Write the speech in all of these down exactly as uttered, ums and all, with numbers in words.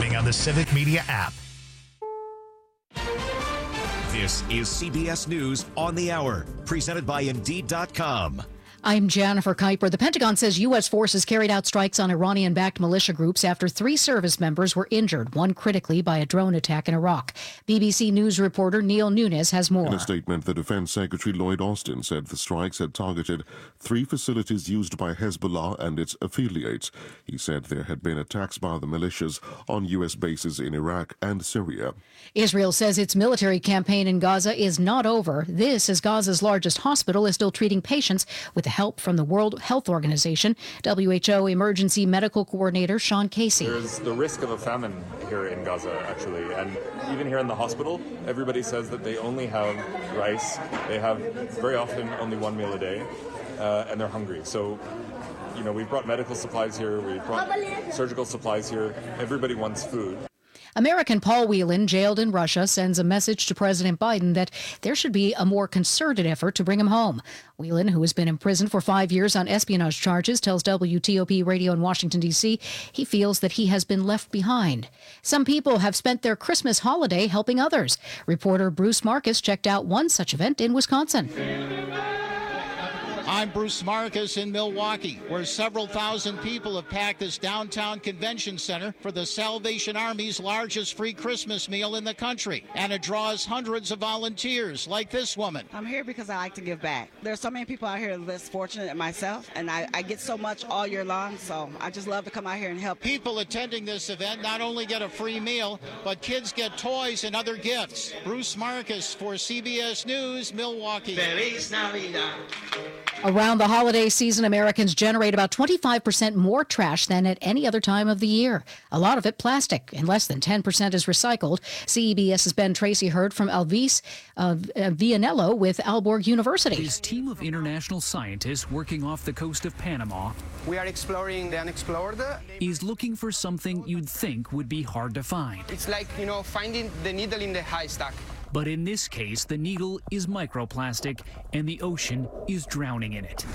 streaming on the Civic Media app. This is C B S News on the Hour, presented by Indeed dot com. I'm Jennifer Kuiper. The Pentagon says U S forces carried out strikes on Iranian-backed militia groups after three service members were injured, one critically by a drone attack in Iraq. B B C News reporter Neil Nunes has more. In a statement, the Defense Secretary Lloyd Austin said the strikes had targeted three facilities used by Hezbollah and its affiliates. He said there had been attacks by the militias on U S bases in Iraq and Syria. Israel says its military campaign in Gaza is not over. This, as Gaza's largest hospital is still treating patients with help from the World Health Organization. W H O Emergency Medical Coordinator Sean Casey. There's the risk of a famine here in Gaza, actually, and even here in the hospital, everybody says that they only have rice. They have very often only one meal a day, uh, and they're hungry. So, you know, we've brought medical supplies here, we've brought surgical supplies here. Everybody wants food. American Paul Whelan, jailed in Russia, sends a message to President Biden that there should be a more concerted effort to bring him home. Whelan, who has been imprisoned for five years on espionage charges, tells W T O P Radio in Washington, D C he feels that he has been left behind. Some people have spent their Christmas holiday helping others. Reporter Bruce Marcus checked out one such event in Wisconsin. I'm Bruce Marcus in Milwaukee, where several thousand people have packed this downtown convention center for the Salvation Army's largest free Christmas meal in the country. And it draws hundreds of volunteers like this woman. I'm here because I like to give back. There's so many people out here less fortunate than myself, and I, I get so much all year long, so I just love to come out here and help. People attending this event not only get a free meal, but kids get toys and other gifts. Bruce Marcus for C B S News, Milwaukee. Feliz Navidad. Around the holiday season, Americans generate about twenty-five percent more trash than at any other time of the year. A lot of it plastic, and less than ten percent is recycled. CBS's Ben Tracy heard from Alvis uh, Vianello with Aalborg University. His team of international scientists working off the coast of Panama, we are exploring the unexplored, is looking for something you'd think would be hard to find. It's like, you know, finding the needle in the haystack. But in this case, the needle is microplastic, and the ocean is drowning in it.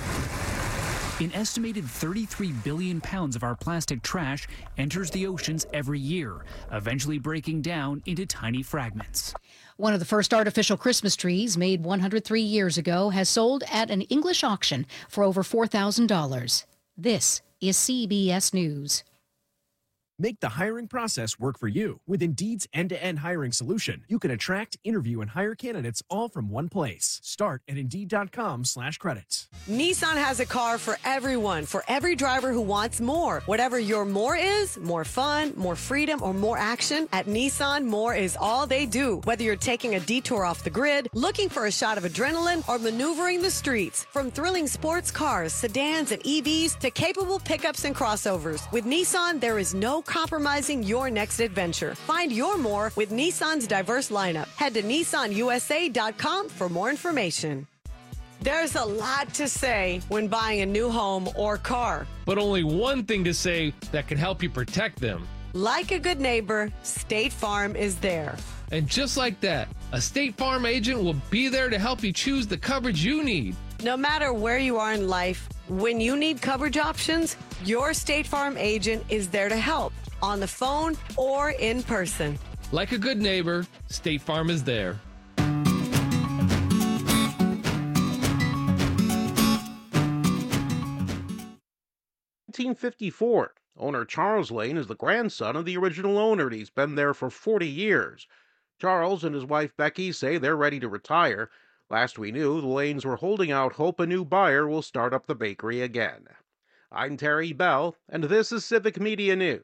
An estimated thirty-three billion pounds of our plastic trash enters the oceans every year, eventually breaking down into tiny fragments. One of the first artificial Christmas trees, made one hundred three years ago, has sold at an English auction for over four thousand dollars. This is C B S News. Make the hiring process work for you. With Indeed's end-to-end hiring solution, you can attract, interview, and hire candidates all from one place. Start at Indeed.com slash credits. Nissan has a car for everyone, for every driver who wants more. Whatever your more is, more fun, more freedom, or more action, at Nissan, more is all they do. Whether you're taking a detour off the grid, looking for a shot of adrenaline, or maneuvering the streets. From thrilling sports cars, sedans, and E Vs to capable pickups and crossovers. With Nissan, there is no compromising your next adventure. Find your more with Nissan's diverse lineup. Head to Nissan U S A dot com for more information. There's a lot to say when buying a new home or car. But only one thing to say that can help you protect them. Like a good neighbor, State Farm is there. And just like that, a State Farm agent will be there to help you choose the coverage you need. No matter where you are in life, when you need coverage options, your State Farm agent is there to help, on the phone or in person. Like a good neighbor, State Farm is there. nineteen fifty-four. Owner Charles Lane is the grandson of the original owner, and he's been there for forty years. Charles and his wife Becky say they're ready to retire. Last we knew, the Lanes were holding out hope a new buyer will start up the bakery again. I'm Terry Bell, and this is Civic Media News.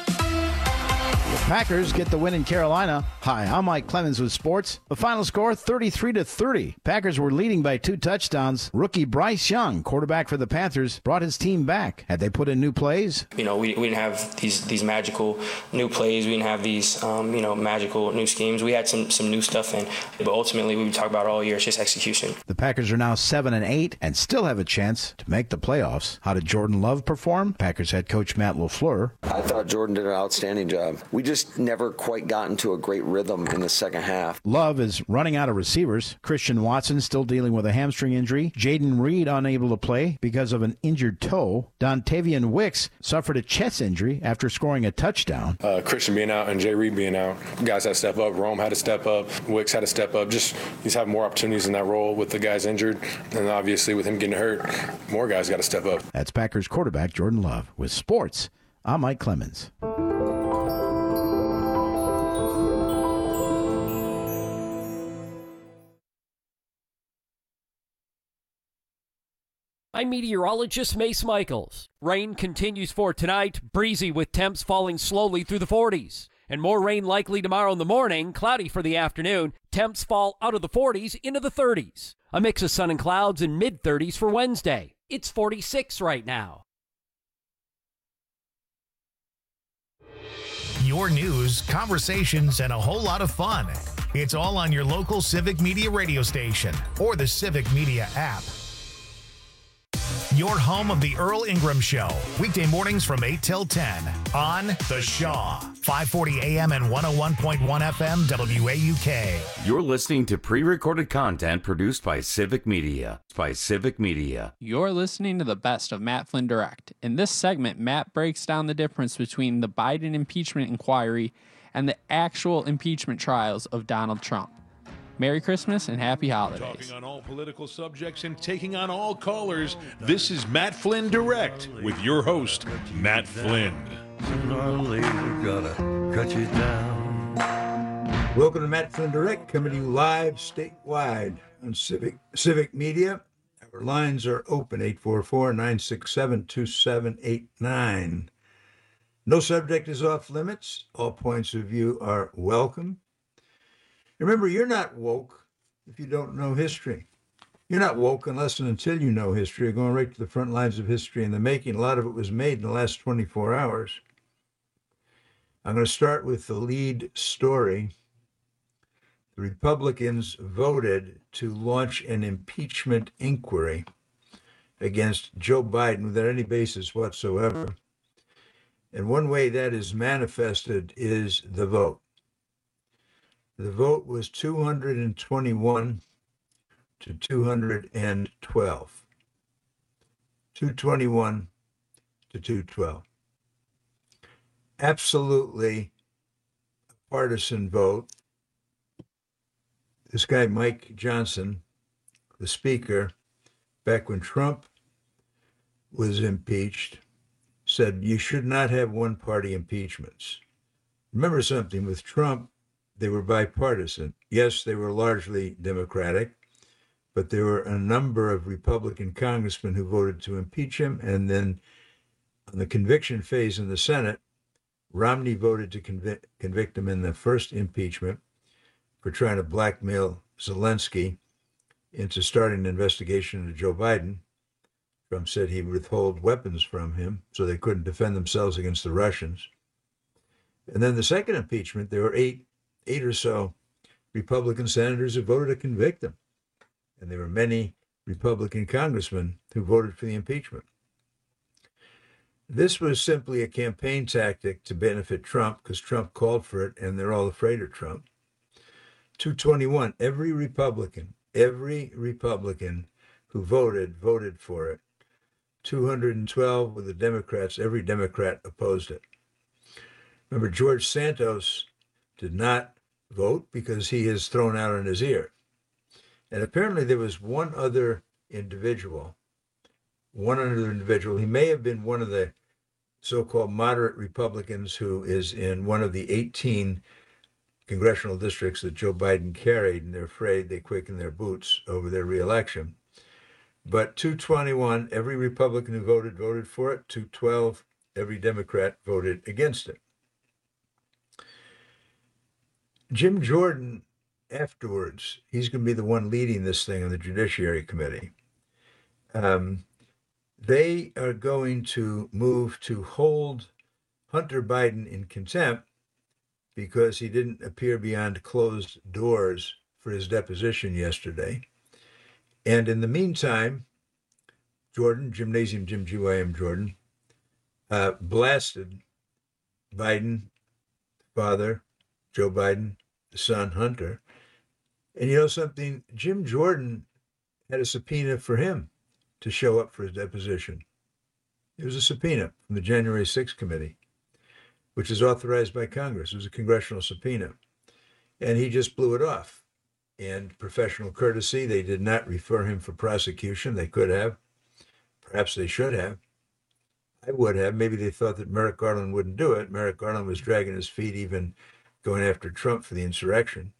Packers get the win in Carolina. Hi, I'm Mike Clemens with sports. The final score, thirty-three to thirty. Packers were leading by two touchdowns. Rookie Bryce Young, quarterback for the Panthers, brought his team back. Had they put in new plays? You know, we, we didn't have these these magical new plays. We didn't have these, um, you know, magical new schemes. We had some some new stuff in, but ultimately, we talk about all year, it's just execution. The Packers are now seven and eight and still have a chance to make the playoffs. How did Jordan Love perform? Packers head coach Matt LaFleur. I thought Jordan did an outstanding job. We we just never quite got into a great rhythm in the second half. Love is running out of receivers. Christian Watson still dealing with a hamstring injury. Jaden Reed unable to play because of an injured toe. Dontavian Wicks suffered a chest injury after scoring a touchdown. Uh, Christian being out and Jay Reed being out, guys had to step up. Rome had to step up. Wicks had to step up. Just he's having more opportunities in that role with the guys injured, and obviously with him getting hurt, more guys got to step up. That's Packers quarterback Jordan Love. With sports, I'm Mike Clemens. I'm meteorologist Mace Michaels. Rain continues for tonight, breezy with temps falling slowly through the forties. And more rain likely tomorrow in the morning, cloudy for the afternoon. Temps fall out of the forties into the thirties. A mix of sun and clouds in mid-thirties for Wednesday. It's forty-six right now. Your news, conversations, and a whole lot of fun. It's all on your local Civic Media radio station or the Civic Media app. Your home of the Earl Ingram Show, weekday mornings from eight till ten on The Shaw, five forty A M and one oh one point one F M W A U K. You're listening to pre-recorded content produced by Civic Media. By Civic Media. You're listening to the best of Matt Flynn Direct. In this segment, Matt breaks down the difference between the Biden impeachment inquiry and the actual impeachment trials of Donald Trump. Merry Christmas and happy holidays. Talking on all political subjects and taking on all callers, this is Matt Flynn Direct with your host, Matt Flynn. Sooner or later, gotta cut you down. Welcome to Matt Flynn Direct, coming to you live statewide on Civic Civic Media. Our lines are open, eight four four, nine six seven, two seven eight nine. No subject is off limits. All points of view are welcome. Remember, you're not woke if you don't know history. You're not woke unless and until you know history. You're going right to the front lines of history in the making. A lot of it was made in the last twenty-four hours. I'm going to start with the lead story. The Republicans voted to launch an impeachment inquiry against Joe Biden without any basis whatsoever. And one way that is manifested is the vote. The vote was two hundred twenty-one to two hundred twelve. two twenty-one to two twelve. Absolutely a partisan vote. This guy, Mike Johnson, the speaker, back when Trump was impeached, said you should not have one-party impeachments. Remember something, with Trump, they were bipartisan. Yes, they were largely Democratic, but there were a number of Republican congressmen who voted to impeach him. And then on the conviction phase in the Senate, Romney voted to convict, convict him in the first impeachment for trying to blackmail Zelensky into starting an investigation into Joe Biden. Trump said he'd withhold weapons from him so they couldn't defend themselves against the Russians. And then the second impeachment, there were eight eight or so Republican senators who voted to convict him. And there were many Republican congressmen who voted for the impeachment. This was simply a campaign tactic to benefit Trump because Trump called for it and they're all afraid of Trump. two twenty-one, every Republican, every Republican who voted, voted for it. two hundred twelve with the Democrats, every Democrat opposed it. Remember, George Santos did not vote because he is thrown out on his ear. And apparently there was one other individual, one other individual, he may have been one of the so-called moderate Republicans who is in one of the eighteen congressional districts that Joe Biden carried, and they're afraid they quicken their boots over their reelection. But two twenty-one, every Republican who voted, voted for it. two twelve, every Democrat voted against it. Jim Jordan, afterwards, he's going to be the one leading this thing on the Judiciary Committee. Um, they are going to move to hold Hunter Biden in contempt because he didn't appear beyond closed doors for his deposition yesterday. And in the meantime, Jordan, Gymnasium Jim G Y M Jordan, uh, blasted Biden father, Joe Biden, the son, Hunter. And you know something? Jim Jordan had a subpoena for him to show up for his deposition. It was a subpoena from the January sixth committee, which is authorized by Congress. It was a congressional subpoena. And he just blew it off. And professional courtesy, they did not refer him for prosecution. They could have. Perhaps they should have. I would have. Maybe they thought that Merrick Garland wouldn't do it. Merrick Garland was dragging his feet, even going after Trump for the insurrection.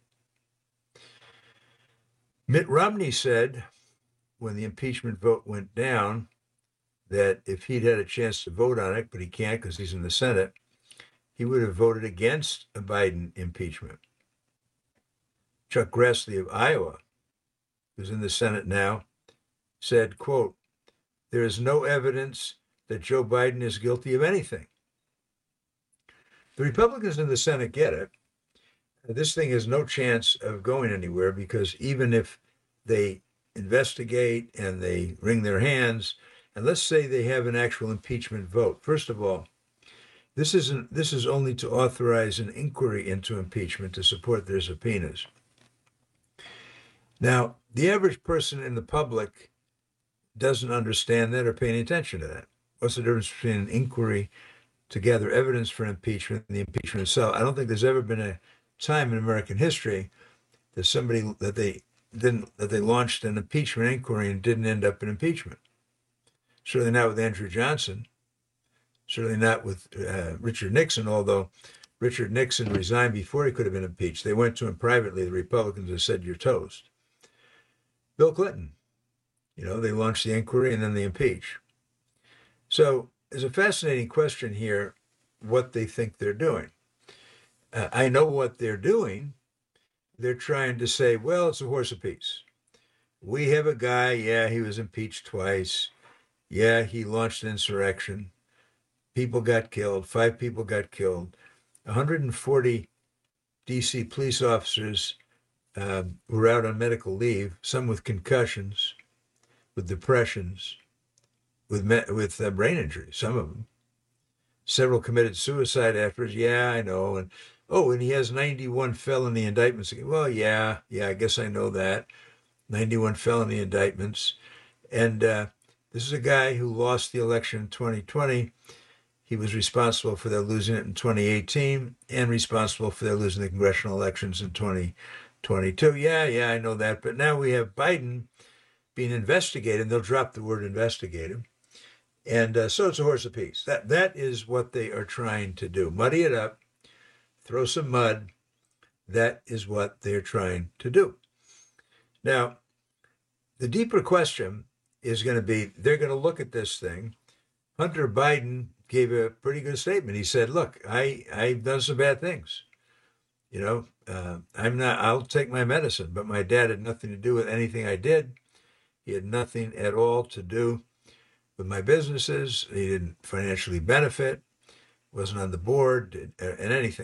Mitt Romney said when the impeachment vote went down that if he'd had a chance to vote on it, but he can't because he's in the Senate, he would have voted against a Biden impeachment. Chuck Grassley of Iowa, who's in the Senate now, said, quote, "There is no evidence that Joe Biden is guilty of anything." The Republicans in the Senate get it. This thing has no chance of going anywhere because even if they investigate and they wring their hands, and let's say they have an actual impeachment vote. First of all, this isn't this is only to authorize an inquiry into impeachment to support their subpoenas. Now, the average person in the public doesn't understand that or pay any attention to that. What's the difference between an inquiry to gather evidence for an impeachment and the impeachment itself? I don't think there's ever been a time in American history that somebody that they didn't that they launched an impeachment inquiry and didn't end up in impeachment. Certainly not with Andrew Johnson. Certainly not with uh, Richard Nixon, although Richard Nixon resigned before he could have been impeached. They went to him privately, the Republicans, and said, "You're toast." Bill Clinton, you know, they launched the inquiry and then they impeach. So there's a fascinating question here, what they think they're doing. Uh, I know what they're doing. They're trying to say, well, it's a horse apiece. We have a guy, yeah, he was impeached twice. Yeah, he launched an insurrection. People got killed. Five people got killed. one hundred forty D C police officers uh, were out on medical leave, some with concussions, with depressions, with me- with uh, brain injuries, some of them. Several committed suicide afterwards. Yeah, I know. And oh, and he has ninety-one felony indictments. Well, yeah, yeah, I guess I know that. ninety-one felony indictments. And uh, this is a guy who lost the election in twenty twenty. He was responsible for their losing it in twenty eighteen and responsible for their losing the congressional elections in twenty twenty-two. Yeah, yeah, I know that. But now we have Biden being investigated. They'll drop the word investigated. And uh, so it's a horse apiece. That, that is what they are trying to do. Muddy it up, throw some mud. That is what they're trying to do. Now, the deeper question is going to be, they're going to look at this thing. Hunter Biden gave a pretty good statement. He said, look, I, I've done some bad things. You know, uh, I'm not, I'll take my medicine, but my dad had nothing to do with anything I did. He had nothing at all to do with my businesses. He didn't financially benefit, wasn't on the board, and anything.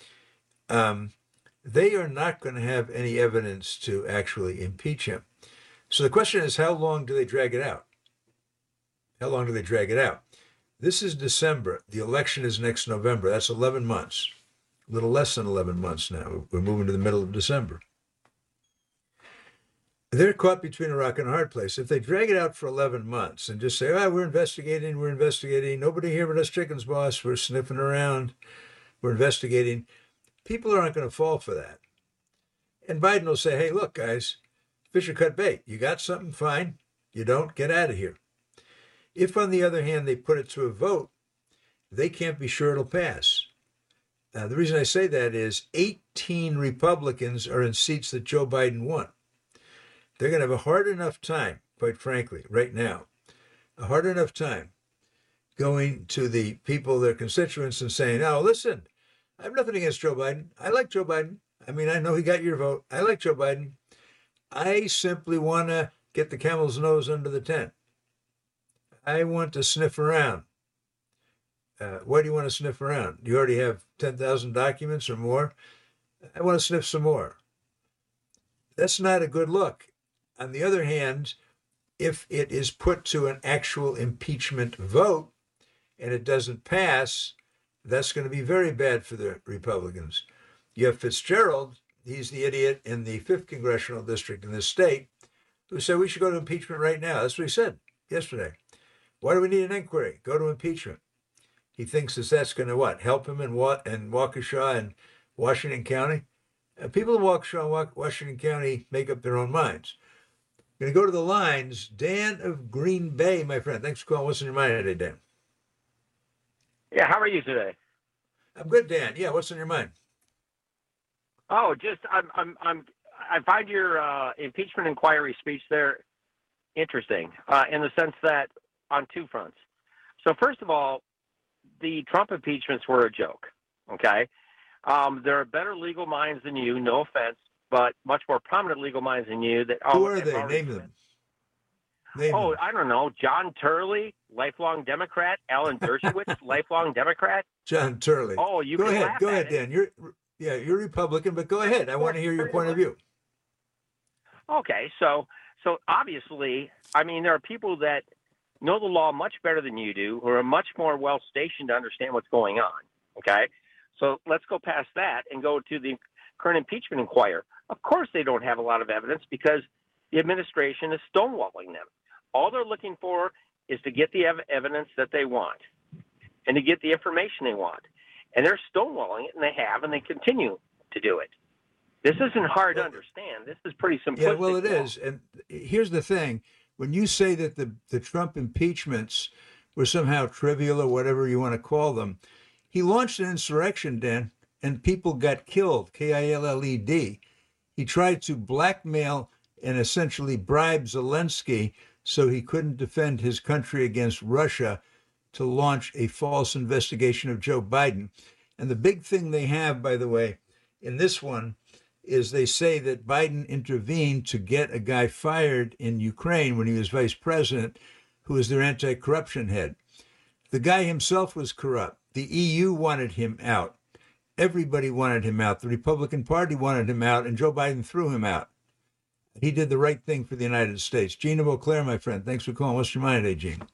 Um, they are not going to have any evidence to actually impeach him. So the question is, how long do they drag it out? How long do they drag it out? This is December. The election is next November. That's eleven months. A little less than eleven months now. We're moving to the middle of December. They're caught between a rock and a hard place. If they drag it out for eleven months and just say, oh, we're investigating, we're investigating, nobody here but us chickens, boss, we're sniffing around, we're investigating, people aren't going to fall for that. And Biden will say, hey, look, guys, fish are cut bait. You got something? Fine. You don't? Get out of here. If, on the other hand, they put it to a vote, they can't be sure it'll pass. Uh, the reason I say that is eighteen Republicans are in seats that Joe Biden won. They're going to have a hard enough time, quite frankly, right now, a hard enough time going to the people, their constituents, and saying, oh, listen, I have nothing against Joe Biden. I like Joe Biden. I mean, I know he got your vote. I like Joe Biden. I simply want to get the camel's nose under the tent. I want to sniff around. Uh, why do you want to sniff around? You already have ten thousand documents or more. I want to sniff some more. That's not a good look. On the other hand, if it is put to an actual impeachment vote and it doesn't pass, That's going to be very bad for the Republicans. You have Fitzgerald, he's the idiot in the fifth congressional district in this state, who said we should go to impeachment right now. That's what he said yesterday. Why do we need an inquiry? Go to impeachment. He thinks that that's going to what? Help him in what in Waukesha and Washington County? Uh, people in Waukesha and Washington County make up their own minds. I'm going to go to the lines. Dan of Green Bay, my friend. Thanks for calling. What's in your mind today, Dan? Yeah, how are you today? I'm good, Dan. Yeah, what's in your mind? Oh, just I'm I'm I'm I find your uh, impeachment inquiry speech there interesting uh, in the sense that on two fronts. So first of all, the Trump impeachments were a joke. Okay, um, there are better legal minds than you. No offense, but much more prominent legal minds than you. That who are they? Name them. Name oh, them. I don't know. John Turley, lifelong Democrat. Alan Dershowitz, lifelong Democrat. John Turley. Oh, you go can ahead. laugh Go at ahead, it. Dan. You're yeah, you're Republican, but go ahead. I want to hear your point of view. Okay, so so obviously, I mean, there are people that know the law much better than you do, who are much more well stationed to understand what's going on. Okay, so let's go past that and go to the current impeachment inquiry. Of course, they don't have a lot of evidence because the administration is stonewalling them. All they're looking for is to get the ev- evidence that they want and to get the information they want. And they're stonewalling it, and they have, and they continue to do it. This isn't hard to understand. This is pretty simplistic. Yeah, well, it is. And here's the thing. When you say that the, the Trump impeachments were somehow trivial or whatever you want to call them, he launched an insurrection, Dan, and people got killed, K I L L E D. He tried to blackmail and essentially bribe Zelensky so he couldn't defend his country against Russia to launch a false investigation of Joe Biden. And the big thing they have, by the way, in this one, is they say that Biden intervened to get a guy fired in Ukraine when he was vice president, who was their anti-corruption head. The guy himself was corrupt. The E U wanted him out. Everybody wanted him out. The Republican Party wanted him out, and Joe Biden threw him out. He did the right thing for the United States. Gene of Eau Claire, my friend, thanks for calling. What's your mind today, Gene?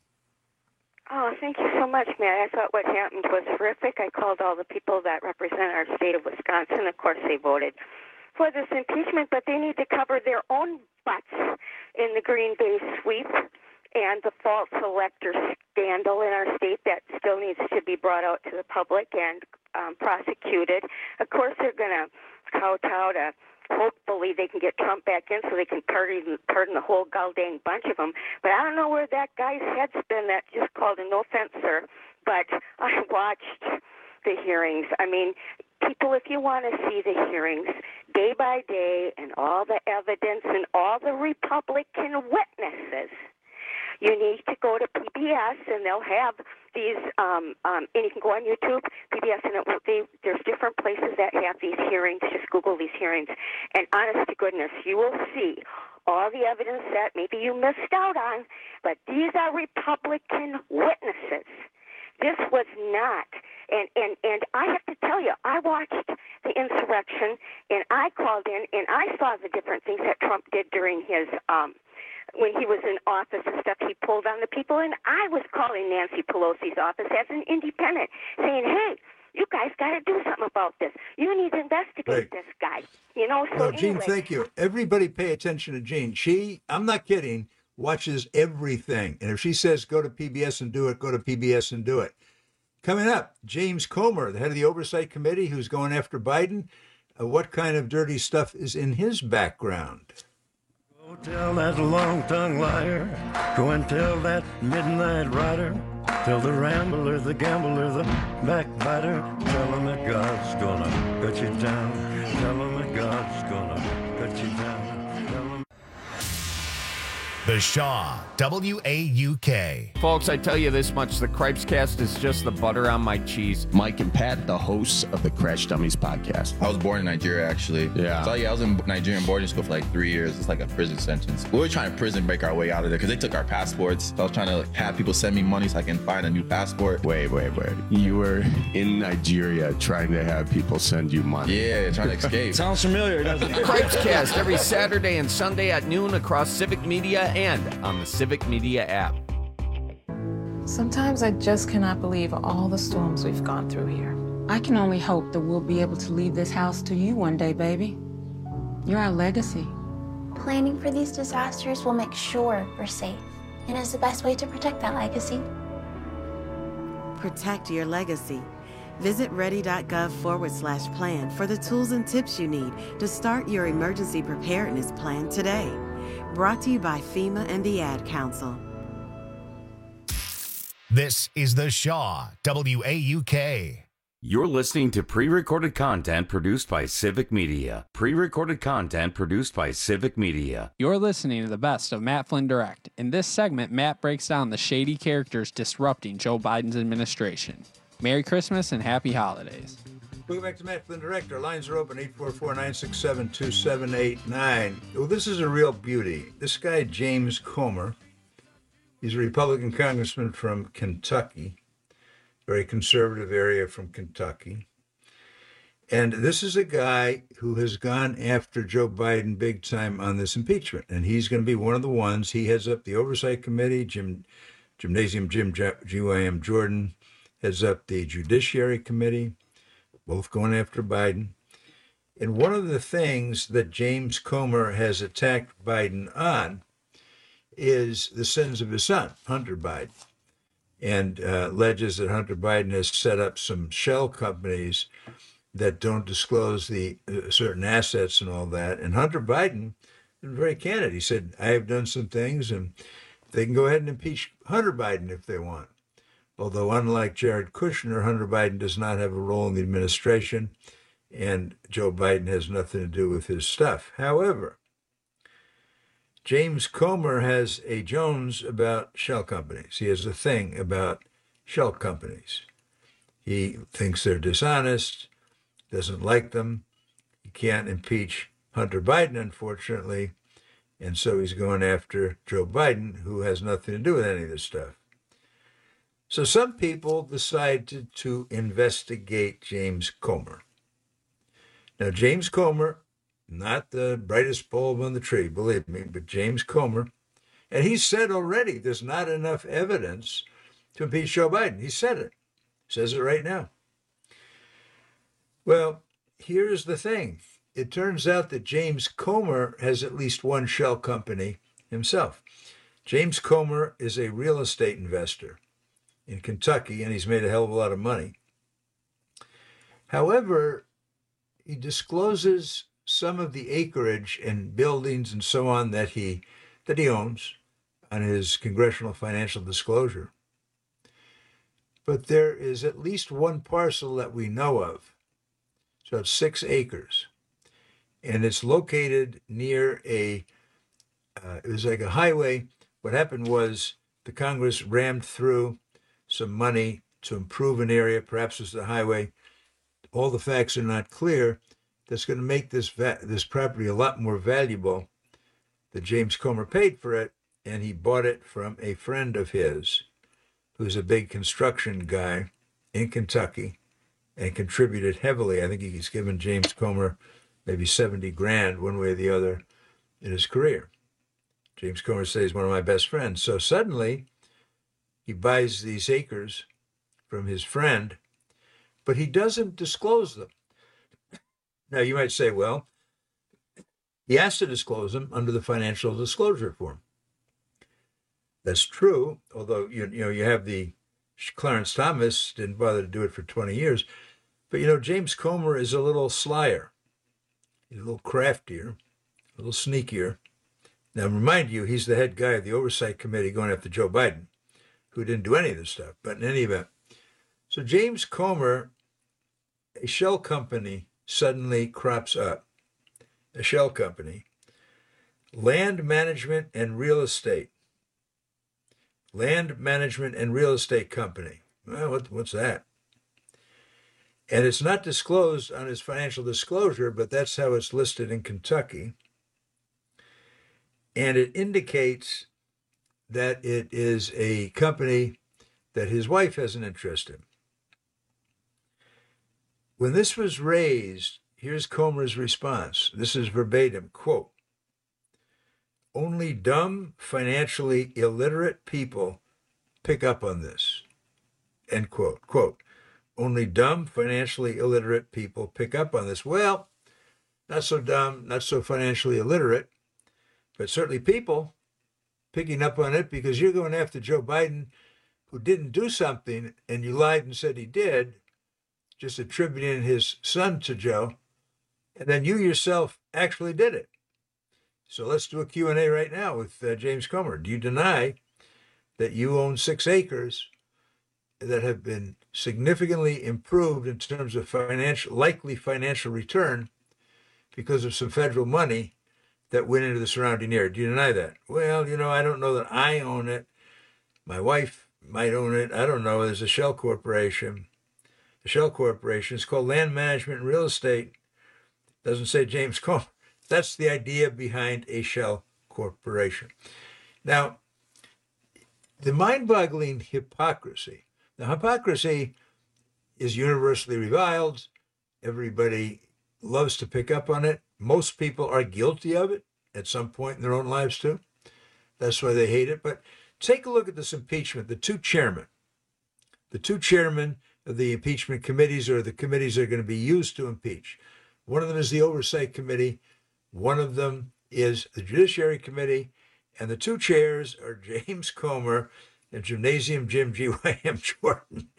Oh, thank you so much, Matt. I thought what happened was horrific. I called all the people that represent our state of Wisconsin. Of course, they voted for this impeachment, but they need to cover their own butts in the Green Bay sweep and the false elector scandal in our state that still needs to be brought out to the public and um, prosecuted. Of course, they're going to kowtow to hopefully they can get Trump back in so they can pardon, pardon the whole goddamn bunch of them. But I don't know where that guy's head's been that just called in. No offense, sir, but I watched the hearings. I mean, people, if you want to see the hearings day by day and all the evidence and all the Republican witnesses, you need to go to P B S, and they'll have these, um, um, and you can go on YouTube, P B S, and it will, they, there's different places that have these hearings. Just Google these hearings, and honest to goodness, you will see all the evidence that maybe you missed out on, but these are Republican witnesses. This was not, and, and, and I have to tell you, I watched the insurrection, and I called in, and I saw the different things that Trump did during his, um, when he was in office and stuff. He pulled on the people, and I was calling Nancy Pelosi's office as an independent, saying, hey, you guys got to do something about this. You need to investigate Right. this guy. You know, so No, Gene, anyway. thank you. Everybody pay attention to Gene. She, I'm not kidding, watches everything. And if she says go to P B S and do it, go to P B S and do it. Coming up, James Comer, the head of the Oversight Committee, who's going after Biden. Uh, what kind of dirty stuff is in his background? Go tell that long-tongued liar. Go and tell that midnight rider. Tell the rambler, the gambler, the backbiter. Tell him that God's gonna cut you down. Tell him that God's gonna cut you down. Tell him. The Shaw, W A U K. Folks, I tell you this much, the Cripes Cast is just the butter on my cheese. Mike and Pat, the hosts of the Crash Dummies podcast. I was born in Nigeria, actually. Yeah. So, yeah, I was in Nigerian boarding school for like three years. It's like a prison sentence. We were trying to prison break our way out of there because they took our passports. So I was trying to have people send me money so I can find a new passport. Wait, wait, wait. You were in Nigeria trying to have people send you money. Yeah, trying to escape. Sounds familiar, doesn't it? Cripes Cast every Saturday and Sunday at noon across Civic Media and on the Civic Media app. Sometimes I just cannot believe all the storms we've gone through here. I can only hope that we'll be able to leave this house to you one day, baby. You're our legacy. Planning for these disasters will make sure we're safe, and is the best way to protect that legacy. Protect your legacy. Visit ready.gov forward slash plan for the tools and tips you need to start your emergency preparedness plan today. Brought to you by FEMA and the Ad Council. This is The Shaw, W A U K. You're listening to pre-recorded content produced by Civic Media. Pre-recorded content produced by Civic Media. You're listening to the best of Matt Flynn Direct. In this segment, Matt breaks down the shady characters disrupting Joe Biden's administration. Merry Christmas and Happy Holidays. Welcome back to Matt Flynn Direct. Our lines are open, eight four four, nine six seven, two seven eight nine. Well, this is a real beauty. This guy, James Comer, he's a Republican congressman from Kentucky. Very conservative area from Kentucky. And this is a guy who has gone after Joe Biden big time on this impeachment. And he's going to be one of the ones. He heads up the Oversight Committee. Jim, Gymnasium Jim G Y M Jordan heads up the Judiciary Committee, both going after Biden. And one of the things that James Comer has attacked Biden on is the sins of his son, Hunter Biden, and uh, alleges that Hunter Biden has set up some shell companies that don't disclose the uh, certain assets and all that. And Hunter Biden was very candid. He said, I have done some things, and they can go ahead and impeach Hunter Biden if they want. Although unlike Jared Kushner, Hunter Biden does not have a role in the administration, and Joe Biden has nothing to do with his stuff. However, James Comer has a Jones about shell companies. He has a thing about shell companies. He thinks they're dishonest, doesn't like them. He can't impeach Hunter Biden, unfortunately, and so he's going after Joe Biden, who has nothing to do with any of this stuff. So some people decided to investigate James Comer. Now, James Comer, not the brightest bulb on the tree, believe me, but James Comer. And he said already there's not enough evidence to impeach Joe Biden. He said it. Says it right now. Well, here's the thing. It turns out that James Comer has at least one shell company himself. James Comer is a real estate investor in Kentucky, and he's made a hell of a lot of money. However, he discloses some of the acreage and buildings and so on that he that he owns on his congressional financial disclosure. But there is at least one parcel that we know of. So it's six acres. And it's located near a, uh, it was like a highway. What happened was the Congress rammed through some money to improve an area, perhaps it's the highway. All the facts are not clear. That's going to make this va- this property a lot more valuable. That James Comer paid for it, and he bought it from a friend of his, who's a big construction guy in Kentucky, and contributed heavily. I think he's given James Comer maybe seventy grand, one way or the other, in his career. James Comer says he's one of my best friends. So suddenly, he buys these acres from his friend, but he doesn't disclose them. Now, you might say, well, he has to disclose them under the financial disclosure form. That's true, although, you, you know, you have the Clarence Thomas didn't bother to do it for twenty years. But, you know, James Comer is a little slyer. He's a little craftier, a little sneakier. Now, remind you, he's the head guy of the Oversight Committee going after Joe Biden, who didn't do any of this stuff. But in any event, so James Comer, a shell company suddenly crops up. A shell company. Land management and real estate. Land management and real estate company. Well, what, what's that? And it's not disclosed on his financial disclosure, but that's how it's listed in Kentucky. And it indicates that it is a company that his wife has an interest in. When this was raised, here's Comer's response. This is verbatim, quote, "Only dumb, financially illiterate people pick up on this, end quote. Quote, only dumb, financially illiterate people pick up on this. Well, not so dumb, not so financially illiterate, but certainly people picking up on it because you're going after Joe Biden, who didn't do something, and you lied and said he did, just attributing his son to Joe, and then you yourself actually did it. So let's do a Q and A right now with uh, James Comer. Do you deny that you own six acres that have been significantly improved in terms of financial, likely financial return because of some federal money that went into the surrounding area? Do you deny that? Well, you know, I don't know that I own it. My wife might own it. I don't know. There's a shell corporation. The shell corporation is called Land Management and Real Estate. Doesn't say James Comer. That's the idea behind a shell corporation. Now, the mind-boggling hypocrisy. The hypocrisy is universally reviled. Everybody loves to pick up on it. Most people are guilty of it at some point in their own lives too. That's why they hate it. But take a look at this impeachment. The two chairmen, the two chairmen of the impeachment committees, or the committees that are going to be used to impeach. One of them is the Oversight Committee. One of them is the Judiciary Committee. And the two chairs are James Comer and Gymnasium Jim G Y M Jordan.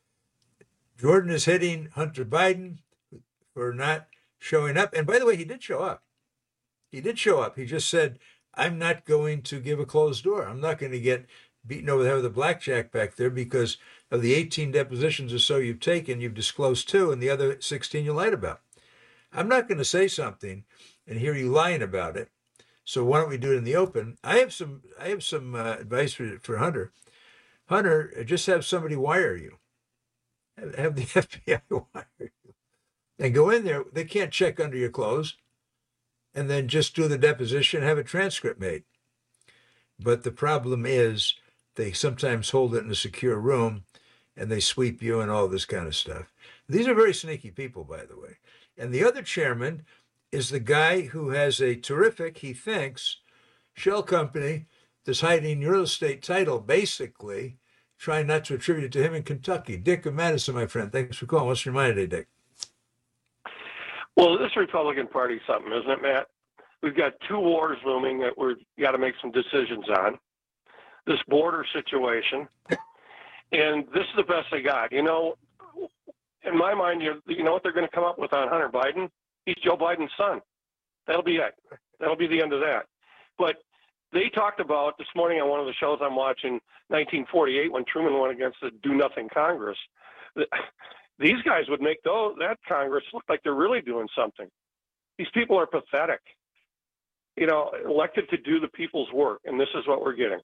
Jordan is hitting Hunter Biden for not showing up. And by the way, he did show up. He did show up. He just said, I'm not going to give a closed door. I'm not going to get beaten over the head with a blackjack back there because of the eighteen depositions or so you've taken. You've disclosed two, and the other sixteen you lied about. I'm not going to say something and hear you lying about it. So why don't we do it in the open? I have some I have some uh, advice for, for Hunter. Hunter, just have somebody wire you. Have, have the F B I wire you. And go in there. They can't check under your clothes. And then just do the deposition, have a transcript made. But the problem is they sometimes hold it in a secure room and they sweep you and all this kind of stuff. These are very sneaky people, by the way. And the other chairman is the guy who has a terrific, he thinks, shell company that's hiding real estate title, basically, trying not to attribute it to him in Kentucky. Dick of Madison, my friend. Thanks for calling. What's your mind today, Dick? Well, this Republican Party something, isn't it, Matt? We've got two wars looming that we've got to make some decisions on. This border situation, and this is the best they got. You know, in my mind, you you know what they're going to come up with on Hunter Biden? He's Joe Biden's son. That'll be it. That'll be the end of that. But they talked about this morning on one of the shows I'm watching, nineteen forty-eight, when Truman went against the do-nothing Congress. These guys would make those, that Congress look like they're really doing something. These people are pathetic. You know, elected to do the people's work, and this is what we're getting.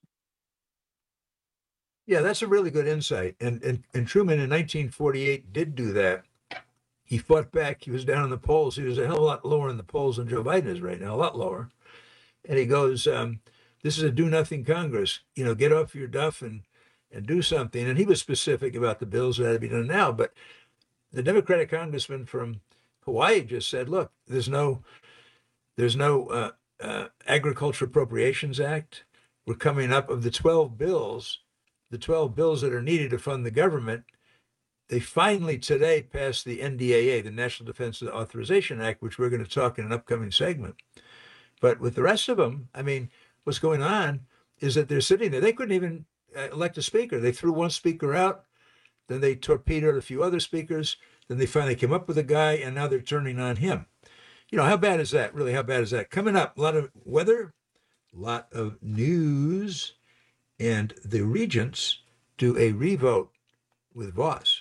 Yeah, that's a really good insight. And, and and Truman in nineteen forty-eight did do that. He fought back. He was down in the polls. He was a hell of a lot lower in the polls than Joe Biden is right now, a lot lower. And he goes, um, this is a do-nothing Congress. You know, get off your duff and, and do something. And he was specific about the bills that had to be done now. But the Democratic congressman from Hawaii just said, look, there's no, there's no uh, uh, Agriculture Appropriations Act. We're coming up of the twelve bills, the twelve bills that are needed to fund the government. They finally today passed the N D A A, the National Defense Authorization Act, which we're going to talk in an upcoming segment. But with the rest of them, I mean, what's going on is that they're sitting there. They couldn't even elect a speaker. They threw one speaker out. Then they torpedoed a few other speakers. Then they finally came up with a guy, and now they're turning on him. You know, how bad is that? Really, how bad is that? Coming up, a lot of weather, a lot of news, and the Regents do a revote with Voss.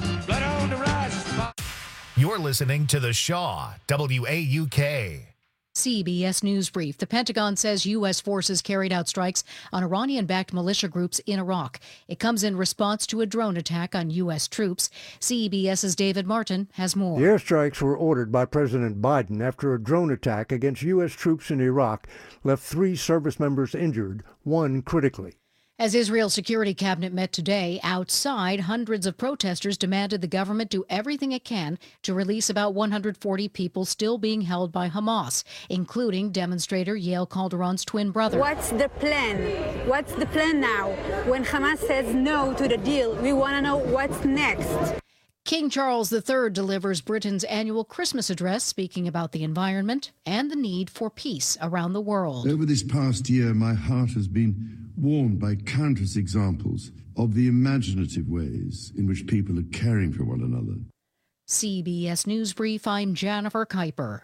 You're listening to The Shaw, W A U K. C B S News Brief. The Pentagon says U S forces carried out strikes on Iranian-backed militia groups in Iraq. It comes in response to a drone attack on U S troops. CBS's David Martin has more. The airstrikes were ordered by President Biden after a drone attack against U S troops in Iraq left three service members injured, one critically. As Israel's Security Cabinet met today, outside, hundreds of protesters demanded the government do everything it can to release about one hundred forty people still being held by Hamas, including demonstrator Yael Calderon's twin brother. What's the plan? What's the plan now? When Hamas says no to the deal, we want to know what's next. King Charles the Third delivers Britain's annual Christmas address, speaking about the environment and the need for peace around the world. Over this past year, my heart has been warmed by countless examples of the imaginative ways in which people are caring for one another. C B S News Brief, I'm Jennifer Kuiper.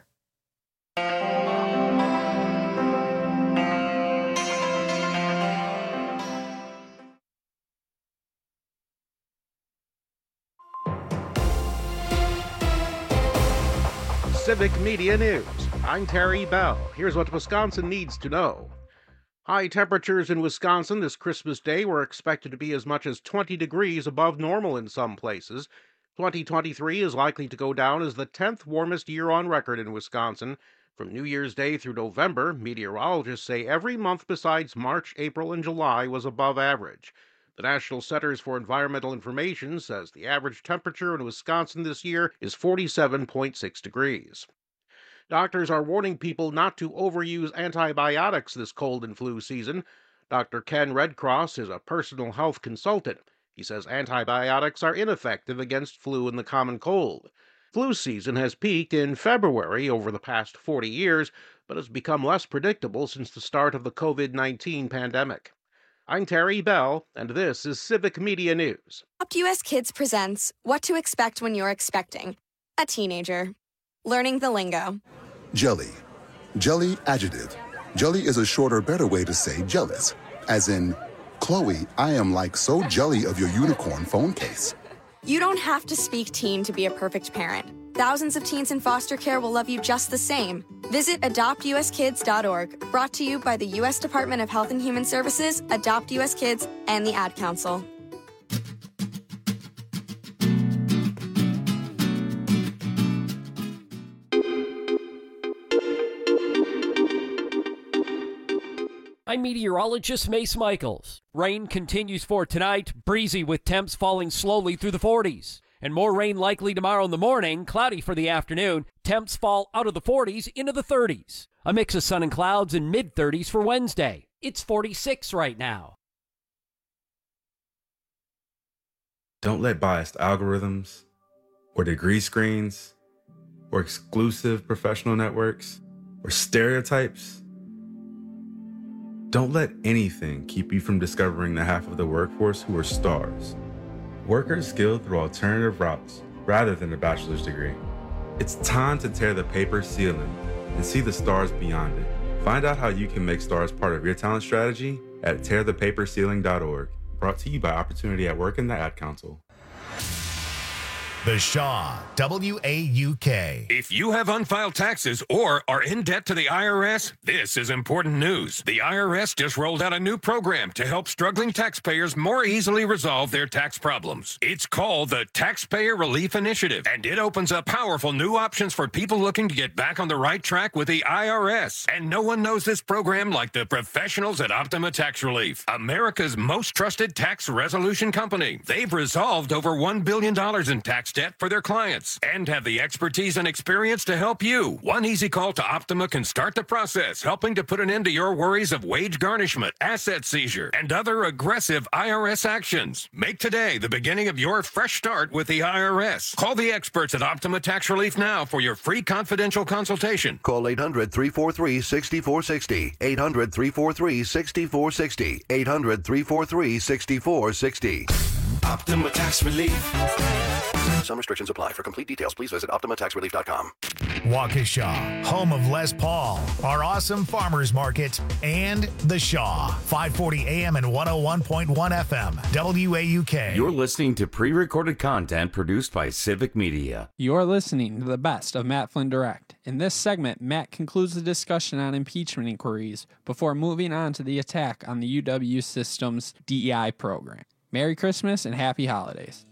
Civic Media News. I'm Terry Bell. Here's what Wisconsin needs to know. High temperatures in Wisconsin this Christmas Day were expected to be as much as twenty degrees above normal in some places. twenty twenty-three is likely to go down as the tenth warmest year on record in Wisconsin. From New Year's Day through November, meteorologists say every month besides March, April, and July was above average. The National Centers for Environmental Information says the average temperature in Wisconsin this year is forty-seven point six degrees. Doctors are warning people not to overuse antibiotics this cold and flu season. Doctor Ken Redcross is a personal health consultant. He says antibiotics are ineffective against flu and the common cold. Flu season has peaked in February over the past forty years, but has become less predictable since the start of the COVID nineteen pandemic. I'm Terry Bell, and this is Civic Media News. Adopt U S Kids presents What to Expect When You're Expecting a Teenager. Learning the lingo. Jelly. Jelly adjective. Jelly is a shorter, better way to say jealous. As in, Chloe, I am like so jelly of your unicorn phone case. You don't have to speak teen to be a perfect parent. Thousands of teens in foster care will love you just the same. Visit adopt u s kids dot org, brought to you by the U S Department of Health and Human Services, Adopt U S Kids, and the Ad Council. I'm meteorologist Mace Michaels. Rain continues for tonight, breezy with temps falling slowly through the forties. And more rain likely tomorrow in the morning, cloudy for the afternoon. Temps fall out of the forties into the thirties. A mix of sun and clouds in mid-thirties for Wednesday. It's forty-six right now. Don't let biased algorithms or degree screens or exclusive professional networks or stereotypes, don't let anything keep you from discovering the half of the workforce who are stars. Workers skilled through alternative routes rather than a bachelor's degree. It's time to tear the paper ceiling and see the stars beyond it. Find out how you can make stars part of your talent strategy at tear the paper ceiling dot org. Brought to you by Opportunity at Work and the Ad Council. The Shaw, W A U K. If you have unfiled taxes or are in debt to the I R S, this is important news. The I R S just rolled out a new program to help struggling taxpayers more easily resolve their tax problems. It's called the Taxpayer Relief Initiative, and it opens up powerful new options for people looking to get back on the right track with the I R S. And no one knows this program like the professionals at Optima Tax Relief, America's most trusted tax resolution company. They've resolved over one billion dollars in tax debt for their clients and have the expertise and experience to help you. One easy call to Optima can start the process, helping to put an end to your worries of wage garnishment, asset seizure, and other aggressive I R S actions. Make today the beginning of your fresh start with the I R S. Call the experts at Optima Tax Relief now for your free confidential consultation. Call eight hundred, three four three, six four six zero, eight hundred, three four three, six four six zero, eight hundred, three four three, six four six zero. Optima Tax Relief. Some restrictions apply. For complete details, please visit Optima Tax Relief dot com. Waukesha, home of Les Paul, our awesome farmers market, and The Shaw, five forty A M and one oh one point one F M, W A U K. You're listening to pre-recorded content produced by Civic Media. You're listening to the best of Matt Flynn Direct. In this segment, Matt concludes the discussion on impeachment inquiries before moving on to the attack on the U W system's D E I program. Merry Christmas and Happy Holidays.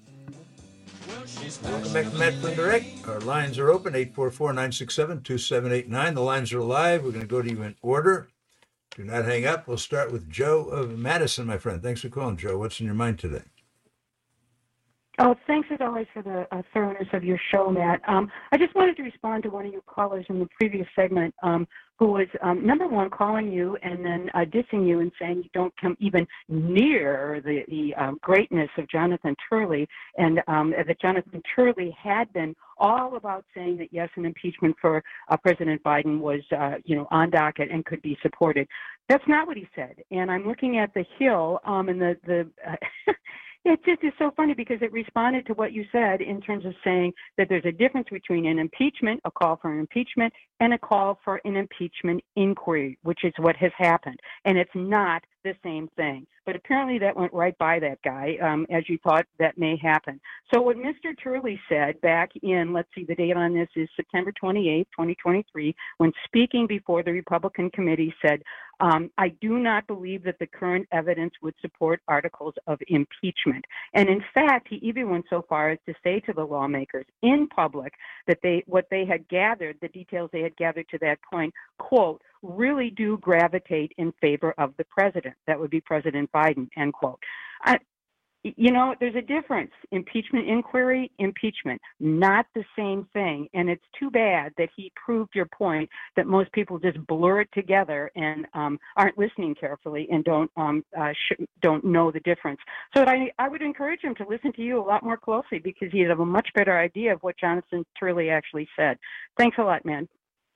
Welcome back to Matt Flynn Direct. Our lines are open, eight four four, nine six seven, two seven eight nine. The lines are live. We're going to go to you in order. Do not hang up. We'll start with Joe of Madison, my friend. Thanks for calling, Joe. What's in your mind today? Oh, thanks as always for the uh, thoroughness of your show, Matt. Um, I just wanted to respond to one of your callers in the previous segment um, who was, um, number one, calling you and then uh, dissing you and saying you don't come even near the, the um, greatness of Jonathan Turley, and um, that Jonathan Turley had been all about saying that, yes, an impeachment for uh, President Biden was, uh, you know, on docket and could be supported. That's not what he said. And I'm looking at the Hill um, and the, the uh, it just is so funny because it responded to what you said in terms of saying that there's a difference between an impeachment, a call for an impeachment, and a call for an impeachment inquiry, which is what has happened. And it's not the same thing. But apparently that went right by that guy, um, as you thought that may happen. So what Mister Turley said back in, let's see, the date on this is September twenty-eighth, twenty twenty-three, when speaking before the Republican committee said, um, I do not believe that the current evidence would support articles of impeachment. And in fact, he even went so far as to say to the lawmakers in public that they, what they had gathered, the details they had gathered to that point, quote, really do gravitate in favor of the president. That would be President Biden, end quote. I, you know, there's a difference. Impeachment inquiry, impeachment, not the same thing. And it's too bad that he proved your point that most people just blur it together and um, aren't listening carefully and don't um, uh, sh- don't know the difference. So I, I would encourage him to listen to you a lot more closely because he'd have a much better idea of what Jonathan Turley actually said. Thanks a lot, man.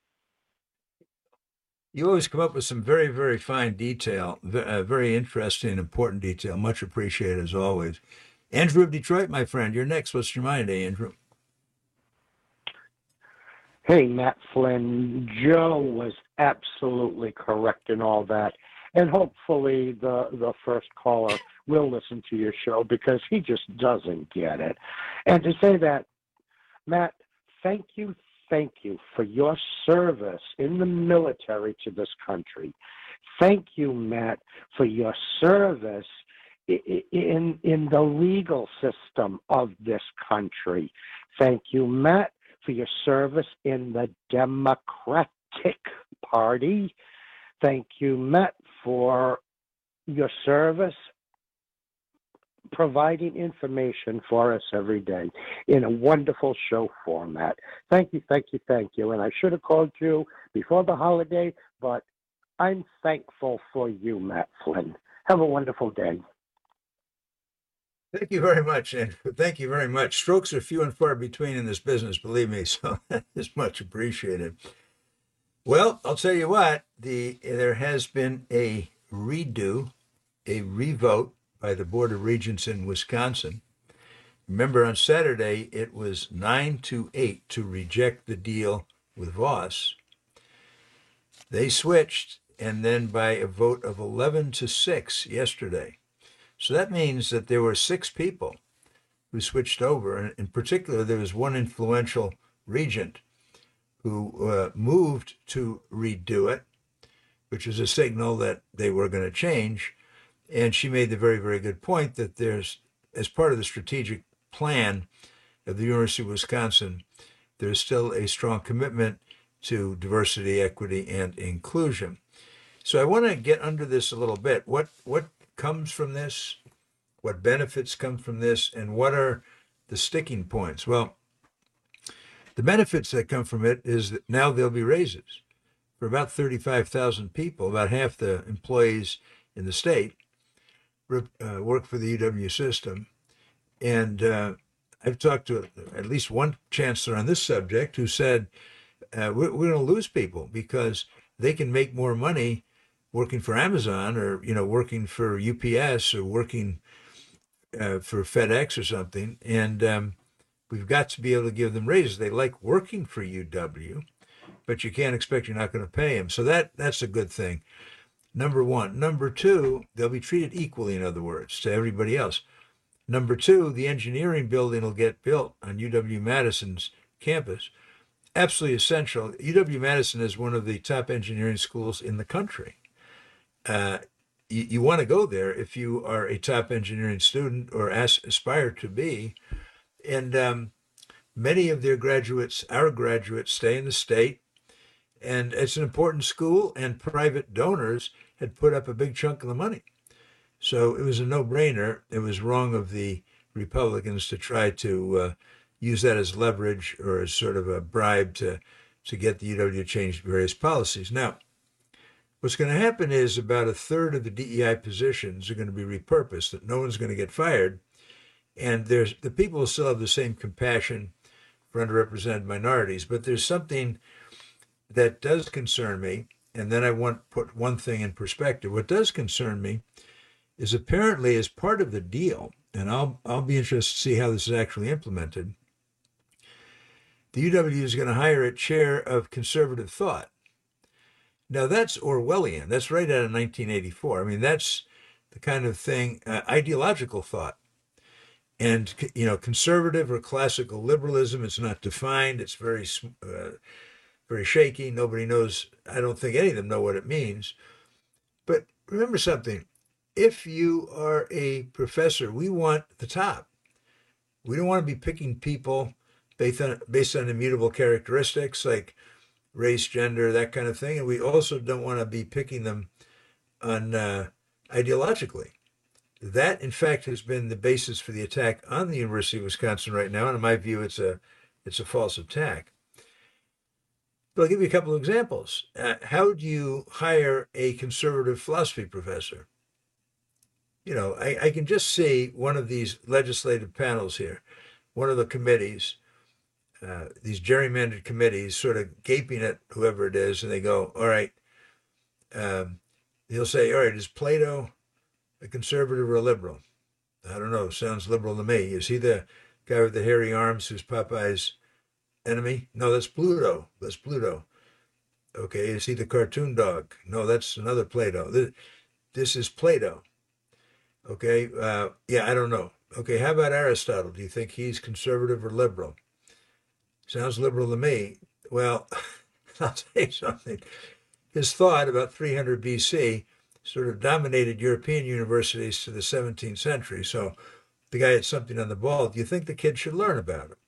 You always come up with some very, very fine detail, uh, very interesting and important detail. Much appreciated as always. Andrew of Detroit, my friend, you're next. What's your mind, eh, Andrew? Hey, Matt Flynn. Joe was absolutely correct in all that. And hopefully the, the first caller will listen to your show because he just doesn't get it. And to say that, Matt, thank you, thank you for your service in the military to this country. Thank you, Matt, for your service in, in the legal system of this country. Thank you, Matt, for your service in the Democratic Party. Thank you, Matt, for your service providing information for us every day in a wonderful show format. Thank you, thank you, thank you. And I should have called you before the holiday, but I'm thankful for you, Matt Flynn. Have a wonderful day. Thank you very much, Andrew. Thank you very much. Strokes are few and far between in this business, believe me, so that is much appreciated. Well, I'll tell you what, the there has been a redo, a revote by the Board of Regents in Wisconsin. Remember, on Saturday, it was nine to eight to reject the deal with Voss. They switched, and then by a vote of eleven to six yesterday. So that means that there were six people who switched over. And in particular, there was one influential regent who uh, moved to redo it, which is a signal that they were going to change. And she made the very, very good point that there's, as part of the strategic plan of the University of Wisconsin, there's still a strong commitment to diversity, equity, and inclusion. So I want to get under this a little bit. What what comes from this? What benefits come from this? And what are the sticking points? Well, the benefits that come from it is that now there'll be raises for about thirty-five thousand people, about half the employees in the state uh, work for the U W system. And uh, I've talked to at least one chancellor on this subject who said, uh, we're, we're going to lose people because they can make more money working for Amazon or, you know, working for U P S or working uh, for FedEx or something. And um, We've got to be able to give them raises. They like working for U W, but you can't expect you're not going to pay them. So that that's a good thing. Number one. Number two, they'll be treated equally, in other words, to everybody else. Number two, the engineering building will get built on U W-Madison's campus. Absolutely essential. U W-Madison is one of the top engineering schools in the country. Uh, you, you want to go there if you are a top engineering student or as, aspire to be. And um, many of their graduates, our graduates, stay in the state. And it's an important school, and private donors had put up a big chunk of the money. So it was a no-brainer. It was wrong of the Republicans to try to uh, use that as leverage or as sort of a bribe to, to get the U W to change various policies. Now, what's going to happen is about a third of the D E I positions are going to be repurposed, that no one's going to get fired. And there's the people will still have the same compassion for underrepresented minorities. But there's something that does concern me, and then I want to put one thing in perspective. What does concern me is apparently as part of the deal, and I'll I'll be interested to see how this is actually implemented, the U W is going to hire a chair of conservative thought. Now that's Orwellian. That's right out of nineteen eighty-four. I mean, that's the kind of thing, uh, ideological thought. And, you know, conservative or classical liberalism, it's not defined. It's very, uh, very shaky. Nobody knows. I don't think any of them know what it means. But remember something. If you are a professor, we want the top. We don't want to be picking people based on, based on immutable characteristics like race, gender, that kind of thing. And we also don't want to be picking them on uh, ideologically. That, in fact, has been the basis for the attack on the University of Wisconsin right now. And in my view, it's a it's a false attack. But I'll give you a couple of examples. Uh, how do you hire a conservative philosophy professor? You know, I, I can just see one of these legislative panels here, one of the committees, uh, these gerrymandered committees sort of gaping at whoever it is, and they go, all right, um, he'll say, all right, is Plato a conservative or a liberal? I don't know, sounds liberal to me. Is he the guy with the hairy arms who's Popeye's enemy? No, that's Pluto. That's Pluto. Okay, is he the cartoon dog? No, that's another Plato. This, this is Plato. Okay, uh, yeah, I don't know. Okay, how about Aristotle? Do you think he's conservative or liberal? Sounds liberal to me. Well, I'll tell you something. His thought about three hundred B C sort of dominated European universities to the seventeenth century. So the guy had something on the ball. Do you think the kid should learn about it?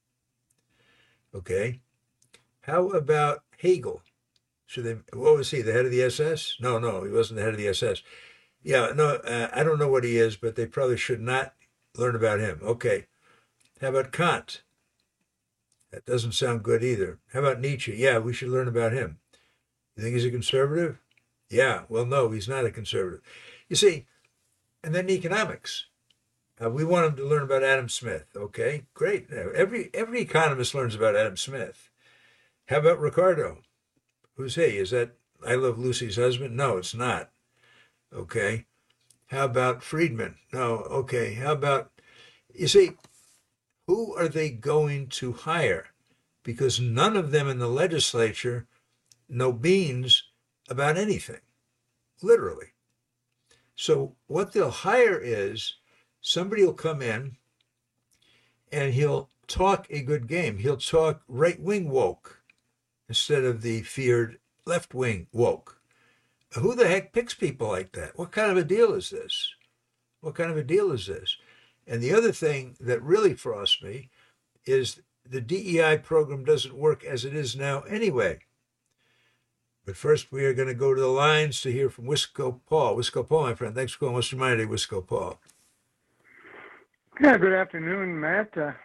Okay. How about Hegel? Should they? What was he? The head of the S S? No, no, he wasn't the head of the S S. Yeah, no, uh, I don't know what he is, but they probably should not learn about him. Okay. How about Kant? That doesn't sound good either. How about Nietzsche? Yeah, we should learn about him. You think he's a conservative? Yeah, well, no, he's not a conservative. You see, and then economics. Uh, we want him to learn about Adam Smith. Okay, great. Every every economist learns about Adam Smith. How about Ricardo? Who's he? Is that I Love Lucy's husband? No, it's not. Okay. How about Friedman? No. Okay. How about, you see, who are they going to hire? Because none of them in the legislature know beans about anything, literally. So what they'll hire is somebody will come in and he'll talk a good game. He'll talk right-wing woke instead of the feared left-wing woke. Who the heck picks people like that? What kind of a deal is this? What kind of a deal is this? And the other thing that really frosts me is the D E I program doesn't work as it is now anyway. But first, we are going to go to the lines to hear from Wisco Paul. Wisco Paul, my friend, thanks for calling. What's your mind today, Wisco Paul? Yeah, good afternoon, Matt. Uh,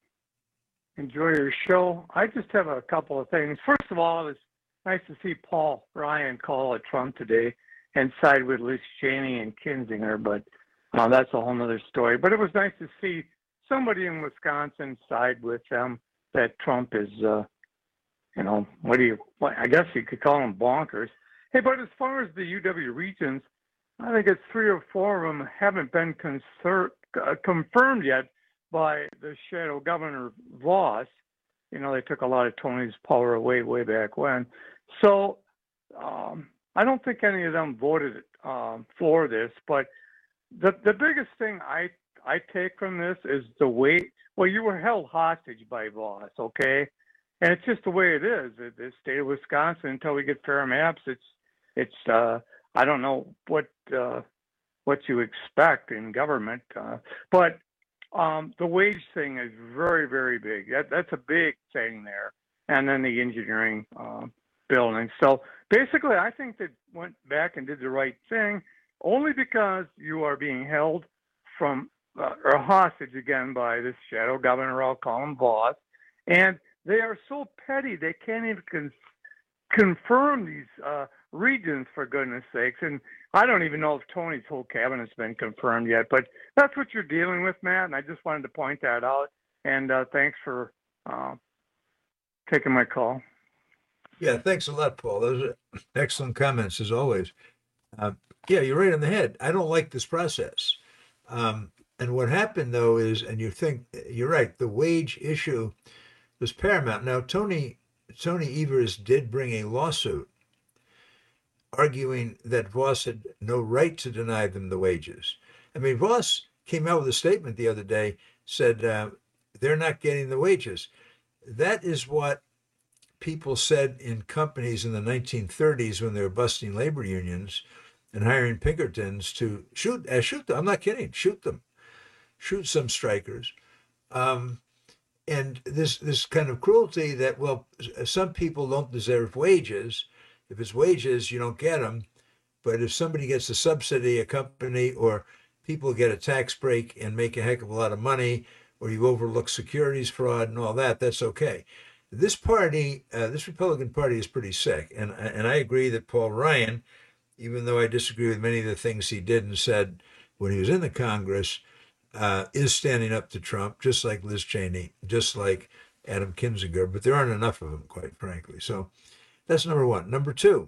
enjoy your show. I just have a couple of things. First of all, it's nice to see Paul Ryan call at Trump today and side with Liz Cheney and Kinzinger, but uh, that's a whole other story. But it was nice to see somebody in Wisconsin side with them, that Trump is, uh, you know, what do you, what, I guess you could call them bonkers. Hey, but as far as the U W regions, I think it's three or four of them haven't been concert, uh, confirmed yet by the shadow governor Voss. You know, they took a lot of Tony's power away way back when. So um, I don't think any of them voted um, for this. But the the biggest thing I I take from this is the way. Well, you were held hostage by Voss, okay? And it's just the way it is. The, the state of Wisconsin, until we get fair maps, it's it's. Uh, I don't know what uh, what you expect in government, uh, but. Um, the wage thing is very, very big. That, that's a big thing there. And then the engineering uh, building. So basically, I think they went back and did the right thing only because you are being held from uh, or hostage again by this shadow governor, I'll call him Voss. And they are so petty, they can't even con- confirm these uh, regions, for goodness sakes. And I don't even know if Tony's whole cabinet's been confirmed yet, but that's what you're dealing with, Matt, and I just wanted to point that out. And uh, thanks for uh, taking my call. Yeah, thanks a lot, Paul. Those are excellent comments, as always. Uh, yeah, you're right on the head. I don't like this process. Um, and what happened, though, is, and you think, you're right, the wage issue was paramount. Now, Tony, Tony Evers did bring a lawsuit arguing that Voss had no right to deny them the wages. I mean, Voss came out with a statement the other day, said uh, they're not getting the wages. That is what people said in companies in the nineteen thirties when they were busting labor unions and hiring Pinkertons to shoot, uh, shoot them. I'm not kidding, shoot them, shoot some strikers. Um, and this this kind of cruelty that, well, some people don't deserve wages. If it's wages, you don't get them. But if somebody gets a subsidy, a company, or people get a tax break and make a heck of a lot of money, or you overlook securities fraud and all that, that's okay. This party, uh, this Republican Party is pretty sick. And, and I agree that Paul Ryan, even though I disagree with many of the things he did and said when he was in the Congress, uh, is standing up to Trump, just like Liz Cheney, just like Adam Kinzinger. But there aren't enough of them, quite frankly. So that's number one. Number two,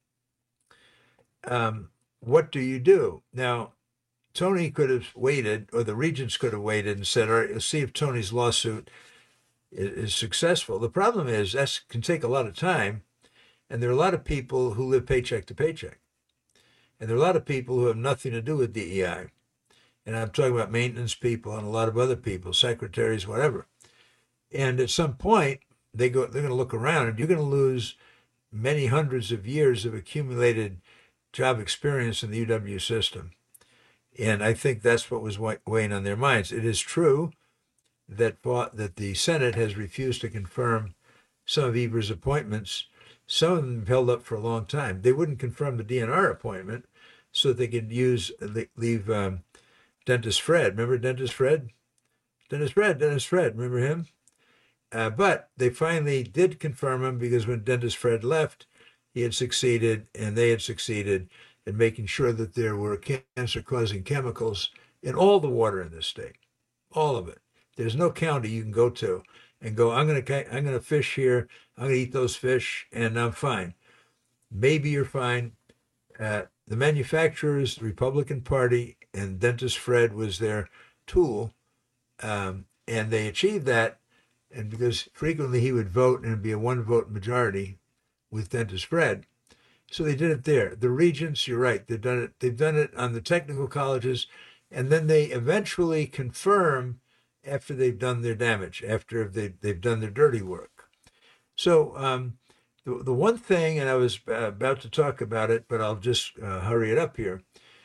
um, what do you do? Now, Tony could have waited, or the regents could have waited and said, all right, let's see if Tony's lawsuit is, is successful. The problem is that can take a lot of time, and there are a lot of people who live paycheck to paycheck. And there are a lot of people who have nothing to do with D E I. And I'm talking about maintenance people and a lot of other people, secretaries, whatever. And at some point, they go, they're going to look around, and you're going to lose many hundreds of years of accumulated job experience in the U W system. And I think that's what was weighing on their minds. It is true that that the Senate has refused to confirm some of Evers' appointments. Some of them held up for a long time. They wouldn't confirm the D N R appointment so that they could use leave um, Dentist Fred. Remember Dentist Fred? Dentist Fred, Dentist Fred. Remember him? Uh, but they finally did confirm him because when Dentist Fred left, he had succeeded and they had succeeded in making sure that there were cancer-causing chemicals in all the water in this state, all of it. There's no county you can go to and go, I'm going to I'm going to fish here, I'm going to eat those fish, and I'm fine. Maybe you're fine. Uh, the manufacturers, the Republican Party, and Dentist Fred was their tool, um, and they achieved that. And because frequently he would vote and it'd be a one-vote majority with Dentist Fred, so they did it there. The regents, you're right, they've done it. They've done it on the technical colleges, and then they eventually confirm after they've done their damage, after they they've done their dirty work. So um, the the one thing, and I was uh, about to talk about it, but I'll just uh, hurry it up here.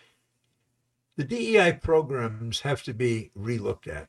The D E I programs have to be relooked at.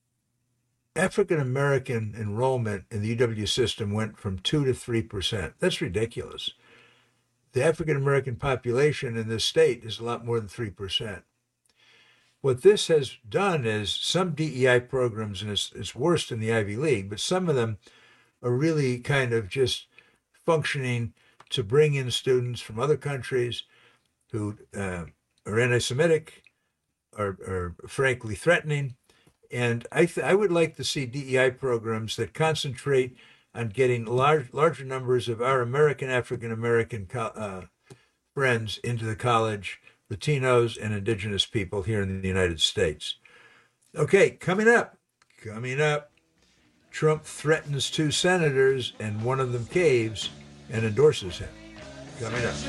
African American enrollment in the U W system went from two to three percent. That's ridiculous. The African American population in this state is a lot more than three percent. What this has done is some D E I programs, and it's, it's worse in the Ivy League, but some of them are really kind of just functioning to bring in students from other countries who uh, are anti-Semitic or, or frankly threatening. And I, th- I would like to see D E I programs that concentrate on getting large, larger numbers of our American African-American co- uh, friends into the college, Latinos and indigenous people here in the United States. Okay, coming up, Coming up, Trump threatens two senators, and one of them caves and endorses him. Coming up.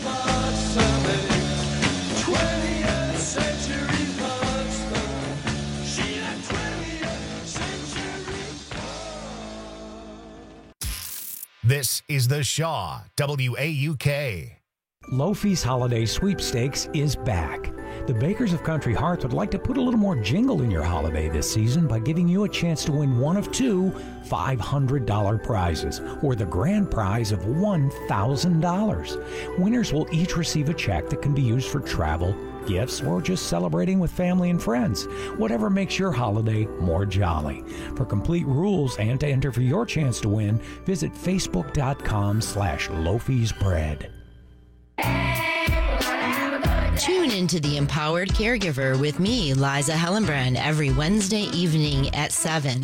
This is The Shaw, W A U K. Lofi's Holiday Sweepstakes is back. The Bakers of Country Hearts would like to put a little more jingle in your holiday this season by giving you a chance to win one of two five hundred dollars prizes, or the grand prize of one thousand dollars. Winners will each receive a check that can be used for travel, gifts, or just celebrating with family and friends. Whatever makes your holiday more jolly. For complete rules and to enter for your chance to win, visit facebook.com slash Lofi's Bread. Tune into The Empowered Caregiver with me, Liza Hellenbrand, every Wednesday evening at seven.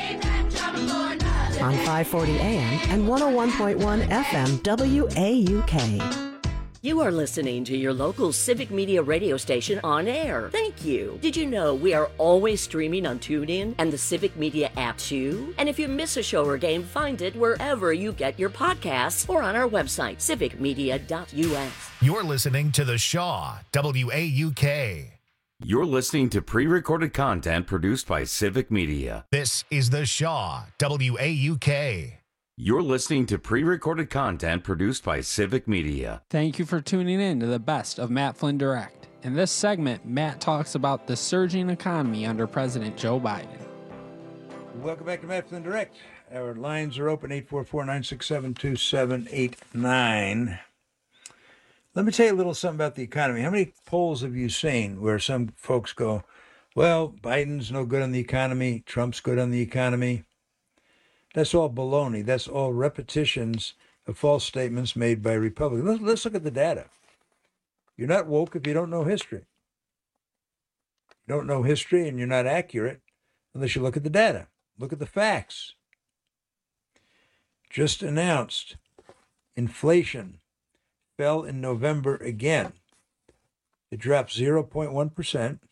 On five forty A M and one oh one point one F M W A U K. You are listening to your local Civic Media radio station on air. Thank you. Did you know we are always streaming on TuneIn and the Civic Media app too? And if you miss a show or game, find it wherever you get your podcasts or on our website, civic media dot U S. You're listening to The Shaw, W A U K. You're listening to pre-recorded content produced by Civic Media. This is The Shaw, W A U K. You're listening to pre-recorded content produced by Civic Media. Thank you for tuning in to the best of Matt Flynn Direct. In this segment, Matt talks about the surging economy under President Joe Biden. Welcome back to Matt Flynn Direct. Our lines are open, eight four four, nine six seven, two seven eight nine. Let me tell you a little something about the economy. How many polls have you seen where some folks go, well, Biden's no good on the economy, Trump's good on the economy? That's all baloney. That's all repetitions of false statements made by Republicans. Let's, let's look at the data. You're not woke if you don't know history. You don't know history and you're not accurate unless you look at the data. Look at the facts. Just announced, inflation fell in November again. It dropped zero point one percent.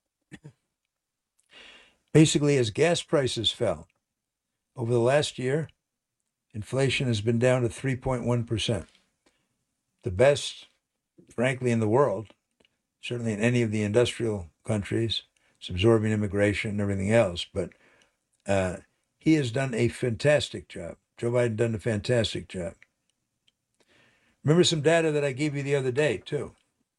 Basically, as gas prices fell. Over the last year, inflation has been down to three point one percent. The best, frankly, in the world, certainly in any of the industrial countries. It's absorbing immigration and everything else. But uh, he has done a fantastic job. Joe Biden done a fantastic job. Remember some data that I gave you the other day, too.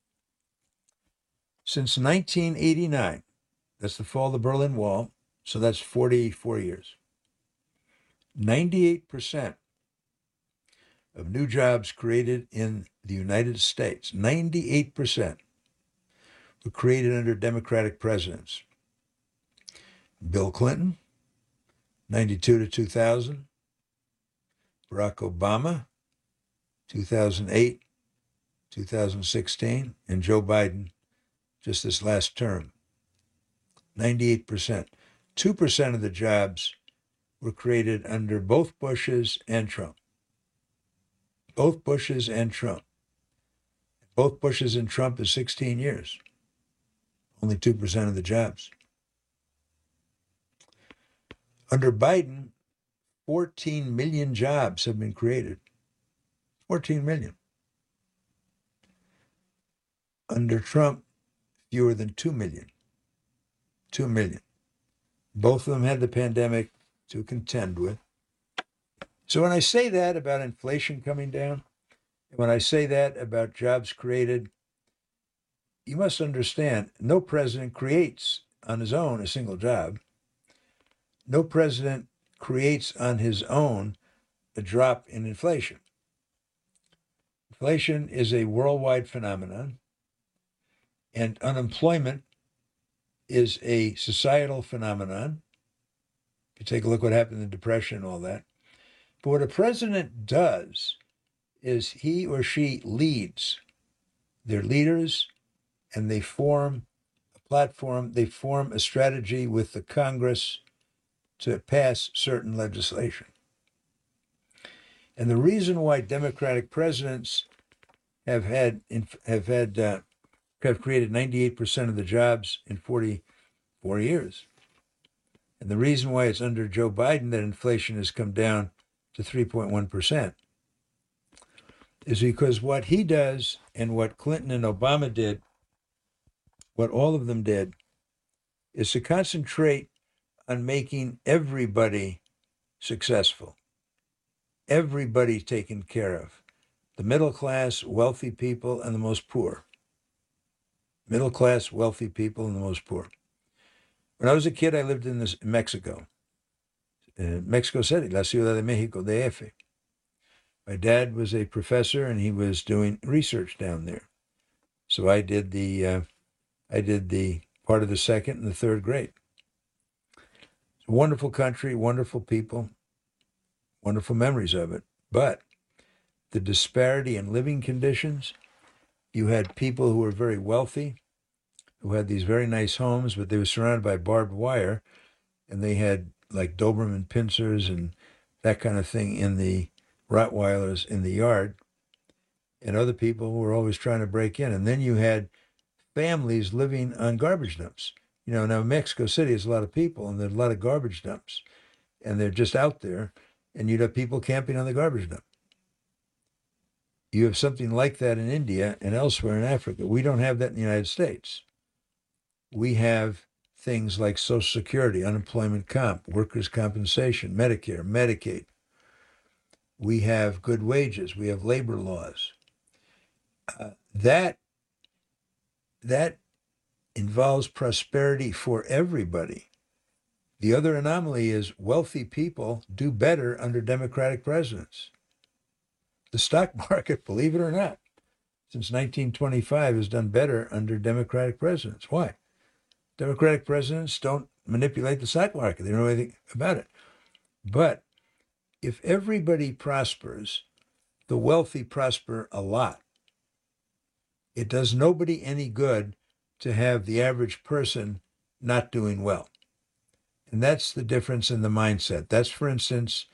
Since nineteen eighty-nine, that's the fall of the Berlin Wall, so that's forty-four years. ninety-eight percent of new jobs created in the United States, ninety-eight percent were created under Democratic presidents. Bill Clinton, ninety-two to two thousand. Barack Obama, two thousand eight, two thousand sixteen. And Joe Biden, just this last term, ninety-eight percent. two percent of the jobs were created under both Bushes and Trump. Both Bushes and Trump. Both Bushes and Trump is sixteen years. Only two percent of the jobs. Under Biden, fourteen million jobs have been created. fourteen million. Under Trump, fewer than two million. two million. Both of them had the pandemic to contend with. So when I say that about inflation coming down, when I say that about jobs created, you must understand, no president creates on his own a single job. No president creates on his own a drop in inflation. Inflation is a worldwide phenomenon, and unemployment is a societal phenomenon. If you take a look what happened in the Depression and all that. But what a president does is he or she leads. They're leaders, and they form a platform, they form a strategy with the Congress to pass certain legislation. And the reason why Democratic presidents have had have had uh, have created ninety-eight percent of the jobs in forty-four years And the reason why it's under Joe Biden that inflation has come down to three point one percent is because what he does and what Clinton and Obama did, what all of them did, is to concentrate on making everybody successful, everybody taken care of, the middle class, wealthy people, and the most poor. Middle class, wealthy people, and the most poor. When I was a kid, I lived in this, Mexico, in Mexico City, La Ciudad de Mexico, D F. My dad was a professor, and he was doing research down there. So I did the, uh, I did the part of the second and the third grade. It's a wonderful country, wonderful people, wonderful memories of it. But the disparity in living conditions, you had people who were very wealthy, who had these very nice homes, but they were surrounded by barbed wire, and they had like Doberman pincers and that kind of thing in the Rottweilers in the yard, and other people who were always trying to break in. And then you had families living on garbage dumps. You know, now Mexico City has a lot of people, and there's a lot of garbage dumps, and they're just out there, and you'd have people camping on the garbage dump. You have something like that in India and elsewhere in Africa. We don't have that in the United States. We have things like Social Security, unemployment comp, workers' compensation, Medicare, Medicaid. We have good wages. We have labor laws. Uh, that, that involves prosperity for everybody. The other anomaly is wealthy people do better under Democratic presidents. The stock market, believe it or not, since nineteen twenty-five has done better under Democratic presidents. Why? Democratic presidents don't manipulate the stock market. They don't know anything about it. But if everybody prospers, the wealthy prosper a lot. It does nobody any good to have the average person not doing well. And that's the difference in the mindset. That's, for instance,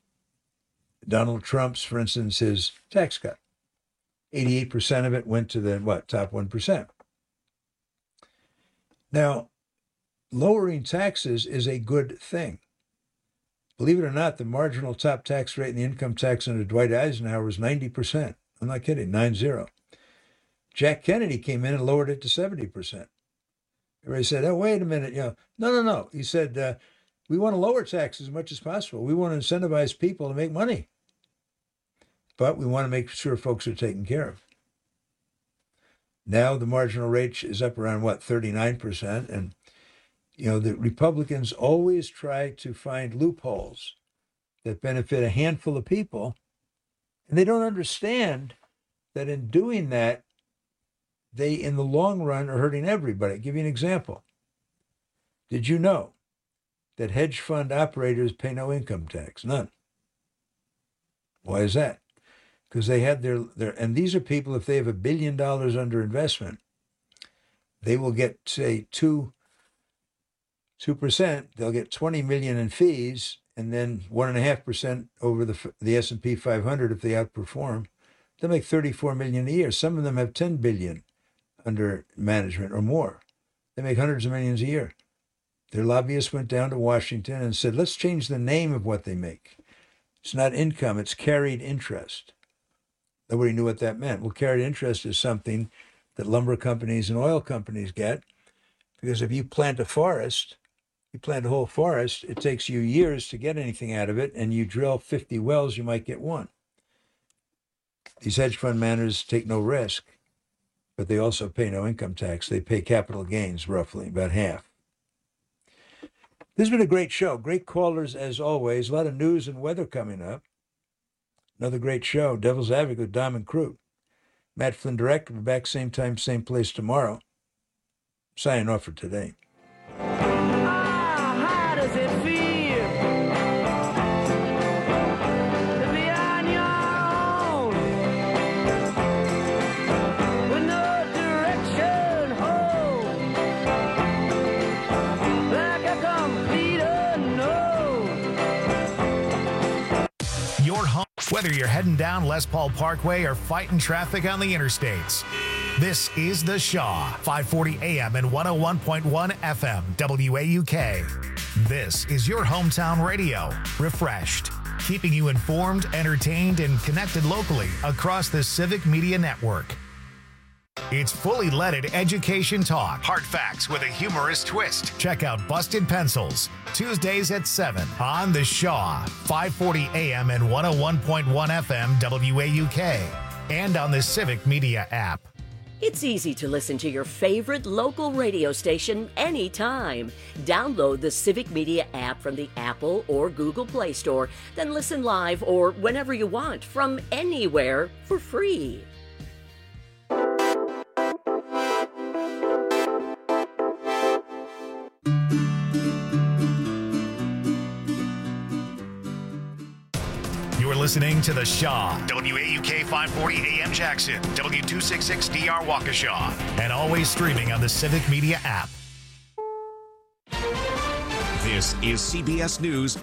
Donald Trump's, for instance, his tax cut. eighty-eight percent of it went to the, what, top one percent. Now, lowering taxes is a good thing. Believe it or not, the marginal top tax rate in the income tax under Dwight Eisenhower was ninety percent. I'm not kidding, nine zero. Jack Kennedy came in and lowered it to seventy percent. Everybody said, oh, wait a minute. You know, no, no, no. He said, uh, we want to lower taxes as much as possible. We want to incentivize people to make money. But we want to make sure folks are taken care of. Now the marginal rate is up around, what, thirty-nine percent. And, you know, the Republicans always try to find loopholes that benefit a handful of people. And they don't understand that in doing that, they, in the long run, are hurting everybody. I'll give you an example. Did you know that hedge fund operators pay no income tax? None. Why is that? Because they had their, their, and these are people, if they have a billion dollars under investment, they will get, say, two, two percent. They'll get twenty million in fees, and then one and a half percent over the the S and P five hundred if they outperform. They'll make thirty-four million a year. Some of them have ten billion under management or more. They make hundreds of millions a year. Their lobbyists went down to Washington and said, let's change the name of what they make. It's not income, it's carried interest. Nobody knew what that meant. Well, carried interest is something that lumber companies and oil companies get, because if you plant a forest, you plant a whole forest, it takes you years to get anything out of it, and you drill fifty wells, you might get one. These hedge fund managers take no risk, but they also pay no income tax. They pay capital gains, roughly, about half. This has been a great show. Great callers, as always. A lot of news and weather coming up. Another great show. Devil's Advocate with Dom and Crew. Matt Flynn Direct. We'll be back same time, same place tomorrow. Signing off for today. Ah, how does it feel to be on your own with no direction home, like a complete unknown? Your home, whether you're heading down Les Paul Parkway or fighting traffic on the interstates. This is The Shaw, five forty A M and one oh one point one F M, W A U K. This is your hometown radio, refreshed, keeping you informed, entertained, and connected locally across the Civic Media Network. It's fully leaded education talk. Hard facts with a humorous twist. Check out Busted Pencils, Tuesdays at seven on The Shaw, five forty A M and one oh one point one F M W A U K, and on the Civic Media app. It's easy to listen to your favorite local radio station anytime. Download the Civic Media app from the Apple or Google Play Store, then listen live or whenever you want from anywhere for free. You're listening to The Shaw, W A U K five forty A M Jackson, W two sixty-six D R Waukesha, and always streaming on the Civic Media app. This is C B S News